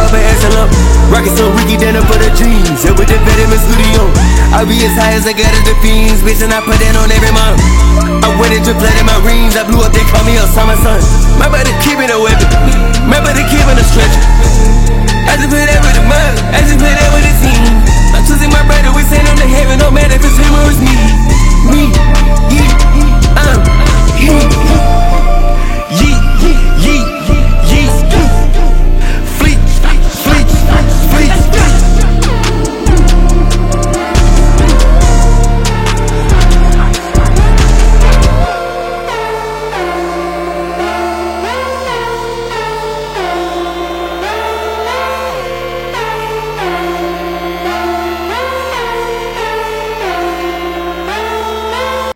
up and ass up. Rockin' some Ricky Danner for the dreams. And with the Vitamin Studio, I be as high as I got as the fiends. Bitch, and I put that on every month. I went into platinum my rings. I blew up, they call me Osama son. My brother keeping a weapon. My brother keeping a stretcher.